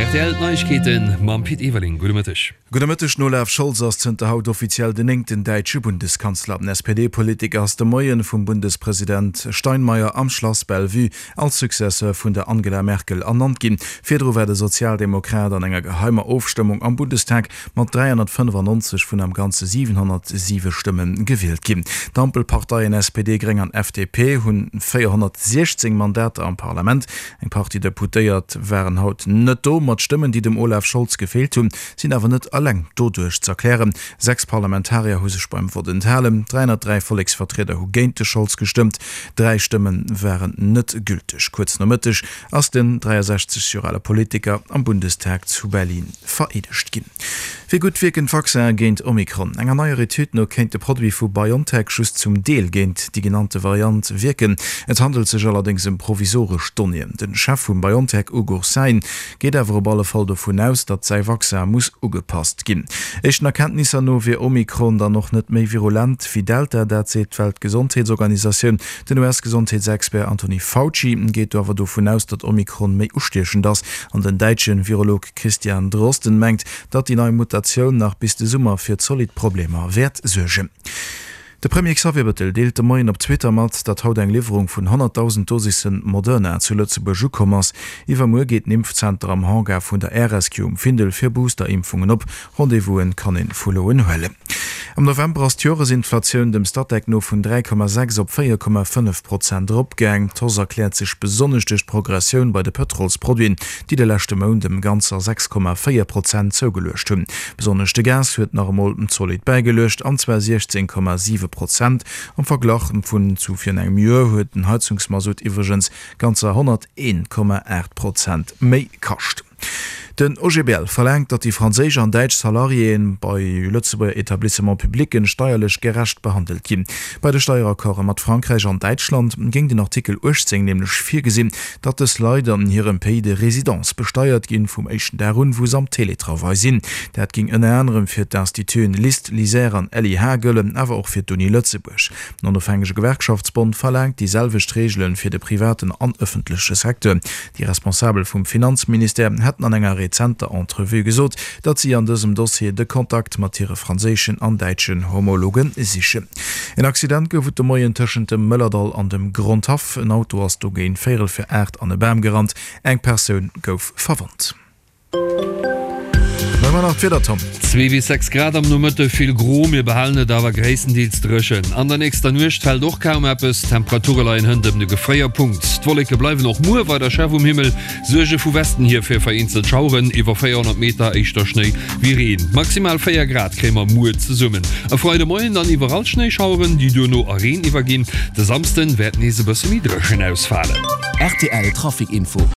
RTL Neuigkeiten mam Piet Eveling Gudemëttech. Gudemëttech Olaf Scholz ass zun der Haut offiziell den engten Deitsche Bundeskanzler SPD-Politiker ass de Moien vum Bundespräsident Steinmeier am Schloss Bellevue als Successe vun der Angela Merkel ernannt ginn. Fedro werde Sozialdemokrat an enger geheimer Aufstimmung am Bundestag mat 395 vun am ganze 707 Stimmen gewählt ginn. D'ampelparteien SPD greng an FDP hunn 416 Mandate am Parlament. Eng Party deputéiert wären haut net do mat Stimmen, die dem Olaf Scholz gefehlt hun, sind awer net alleng dodurch zu erklären. 6 Parlamentarier hu sech beim Wort enthalen, 303 Volksvertreter hu géint de Scholz gestimmt, 3 Stimmen wären net gültig. Kurz nomëttech ass den 63 jurale Politiker am Bundestag zu Berlin veredigt ginn. Wie gut wirken Vaccin géint Omikron. Enger neuere Typen kennt de Produkt vu BioNTech schüss zum Deel géint die genannte Variant wirken. Et handelt sech allerdings im provisorisch Donien. Den Chef vum BioNTech Ugo Sein geht awer op alle Fall davon aus, dat sei Vaccin muss ugepasst ginn. Echten Erkenntnisse no wie Omikron da noch net méi virulent wie Delta, dat se Weltgesundheitsorganisation. Den US-Gesundheitsexpert Anthony Fauci geht awer davon aus, dat Omikron méi ustiechen das an den deitschen Virolog Christian Drosten mengt, dat die neue Mutation nach bis de Summer fir solid Probleme wert söge. Der Premier Xavier Bettel deelte Moien op Twitter mat, dat haut eng Lieferung vun 100.000 Dosissen Moderna zu Lützeburg kommers. Iwer Mu geht Impfzenter am Hangar vun der RSQ Findel fir Boosterimpfungen op, Rendevousen kann in Followen hëlle. Am November as Joresinflationun dem Stadtdeck no vun 3,6 op 4,5% opgang. Tos erklärt sich besonnechtech Progressioun bei de Petrolsproduin, die de lächte Moun dem ganzer 6,4% zougelöscht hun. Besonnechte Gas huet nach Molten solid beigelöscht an 16,7%. Am Verglachen vun zu fir eng Mier huet den Heizungsmasut iwwergens ganzer 101,8% méi kascht. Den OGBL verlangt, dat die Franzésisch an Deitsch Salarien bei Lützeburger Etablissement Publiken steuerlich gerecht behandelt gin. Bei der Steuerkorre mat Frankreich an Deutschland ging den Artikel 18 nämlich 4 gesinn, dat es leider an ihrem Pays de Residenz besteuert gin vum Echen der Run wo am Teletravail sinn. Dat ging en anderem fir d'Instituten List Liser an LIH gëllen, awer auch fir Uni Lützeburg. Non der Fränkische Gewerkschaftsbund verlangt dieselbe Regeln fir de privaten an öffentliche Sektor. Die responsabel vum Finanzminister hätten an enger Rezenter Entrevue gesot, dat sie an diesem Dossier de Kontakt mat ihre franzesischen an deitschen Homologen siche. In Accident gewut de Moien tschen dem Mëllerdal an dem Grundhaf, ein Auto as do géint Féel fir Äert an e Bäm gerannt, eng Persoun gouf verwandt. 2 bis 6 Grad am Nummertte viel Gro mir behalne dawer Gräendienst drschen. An der nächster Nucht fällt doch kaum Appes Temperaturelein hun dem de gefreier Punkt. Wollecke bleiben noch mu war der Chef um Himmel Suge vu Westen hier fir vereinzelt Schauren iwwer 400 Meter echtter Schnee wie reden. Maximal 4 Grad krämer Mu zu summen. Erfreude Moien dann überall Schneeschauren, die du no Arenen iwwergin. De samsten werden nese bësse Midrechen ausfallen. RTL Trafikinfo